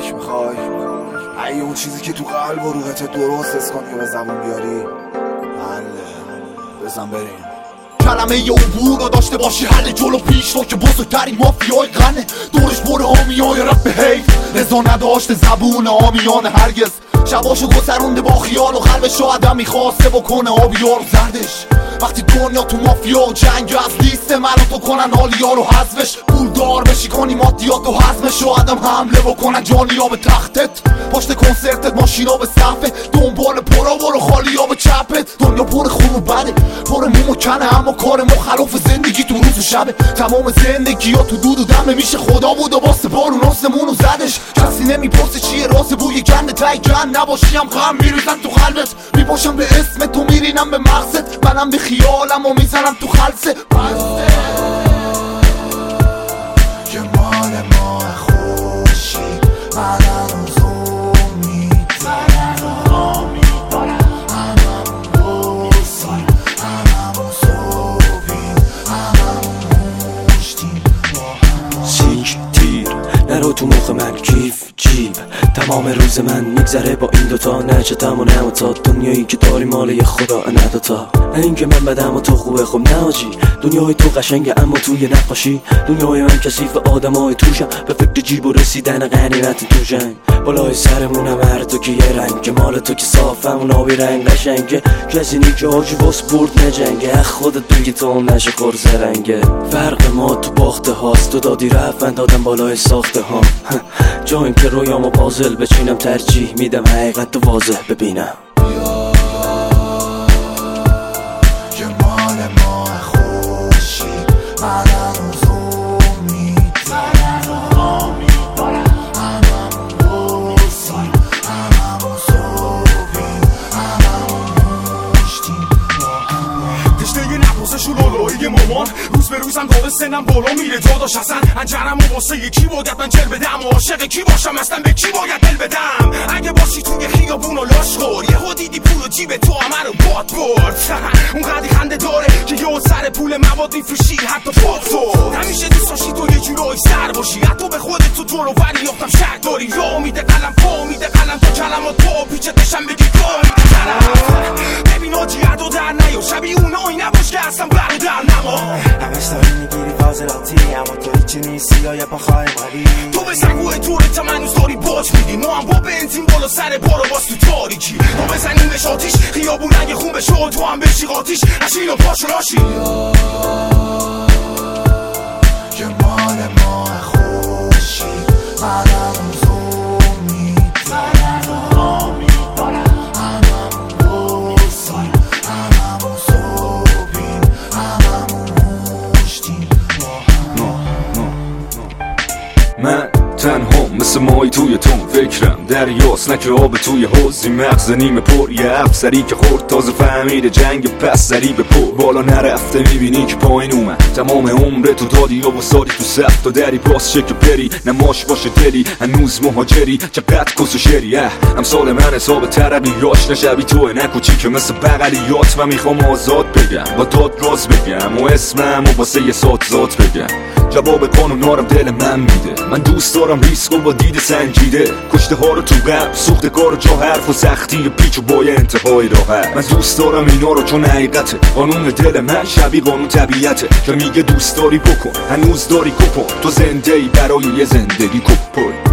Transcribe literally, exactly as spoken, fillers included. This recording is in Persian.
کمک میخوای؟ ای اون چیزی که تو قلب و روحت درست حس کنی و به زبون بیاری حله بزن بریم. کلمه ی عبور رو داشته باشی حل جلو پیش رو که بزرگترین مافیای غنه دورش پر حامیای رپ به حیف رضا نداشته زبون آمیان هرگز شباشو گذرونده با خیال و قلبش رو آدم میخواسته بکنه آبیار و زردش وقتی دنیا تو مافیا و جنگ از لیست من تو کنن حالیا رو حذفش پولدار بشی کنی مادیات و حزمش و آدم حمله بکنن جانیا به تختت پشت کنسرتت ماشینا به صفه دنبال پرا برو خالیا به چپت دنیا پر خون و بده پر موم و کنه اما کار مخالف زندگی تو روز و شبه تمام زندگی ها تو دود و دمه میشه خدا بود و واسه بارون آسمون و زدش کسی نمیپرسه چیه راز بوی گنده تای گن نباشیم غم میریزن تو قلبت میپاشم به اسم تو میرینم به مقصد منم به خیالم و میزنم تو خلصه بسته که مال ما خوشی من هنوز امید دارم هممون بسیم هممون صبحیم هممون مشتیم سیک تیر نرو تو مخ من کیف جیب تمام روز من میگذره با این دوتا نه چتم و نه تا دنیایی که داری مال یه خدا نه دوتا نه این که من بدم و تو خوبه خب نه آجی دنیای تو قشنگه اما توی نقاشی دنیای من کثیف آدم های توشم به فکر جیب و رسیدن غنیمت تو جنگ بالای سرمونم هر تو که یه رنگ مال تو که صافم و نابی رنگ قشنگه کسی نی که آجی باس برد نجنگه خودت بگی تو نشه خورز رنگه فرق ما تو باخته هاست تو دادی رفت دادم بالای ساخته ها جا این که رویامو پازل بچینم ترجیح میدم حقیقت تو واضح ببینم که مال ما خوشی من هنوز امید دارم هممون بسیم هممون صبحیم هممون مشتیم تشنه نپرسشون لالایی مامان روز به روزم داره سنم بالا میره داداش حسن انجرم و واسه یکی باید من جل بدم و عاشق کی باشم اصلا به کی باید دل بدم اگه باشی توی خیابون و لاش خور یهو دیدی پول و جیب تو همه رو باد برد اونقدی خنده داره که یه سر پول مواد میفروشی حتی پاتو همیشه دوست داشتی تو یه جورایی سر باشی حتی به خودت تو دور و بری یافتم شک داری یا امید قلم پا امید قلم تو کلمات پا پیچتشم بگی کار ببین آجی عدو در نیا شبیه اون آی نباش که اصلا برادر نما همش داری میگیری فاضلاتی اما تو هیچی نیستی یا یه پاخای ماری تو به سنگوه تورت منوز داری باج میدی ما هم با بنزین بالا سر بارو باز تو تاریکی ما بزنیمش آتیش خیابون اگه خون بشه تو هم بشی قاتیش نشین و پاشو راشی که مال ما خوشی من هنوز امید دارم هممون بسیم هممون صبحیم هممون مشتیم من تنها مثل مایی توی تون فکرم دریاست نه که آب توی حوضی مغز نیمه پر یه افسری که خورد تازه فهمیده جنگ پس سری به پر بالا نرفته میبینی که پایین اومد تمام عمر تو دادی و وسادی تو سخت تا دری باز شه که بری نماش باشه دلی هنوز مهاجری چقدر کس و شری امثال من حساب ترقیاش نشبی توه نکوچی که مثل بغلیات من میخوام آزاد بگم با داد راز بگم و اسمم و واسه یه سات ذات بگم جواب قانونارم دل من میده من دوست دارم ریسک و با دید سنجیده کشته ها رو تو قلب سوخته کار و جا حرف و سختی و پیچ و بای انتهای راحت من دوست دارم اینا رو چون حقیقته قانون دل من شبیه قانون طبیعته که میگه دوست داری بکن هنوز داری کپون تو زنده ای برای یه زندگی کپون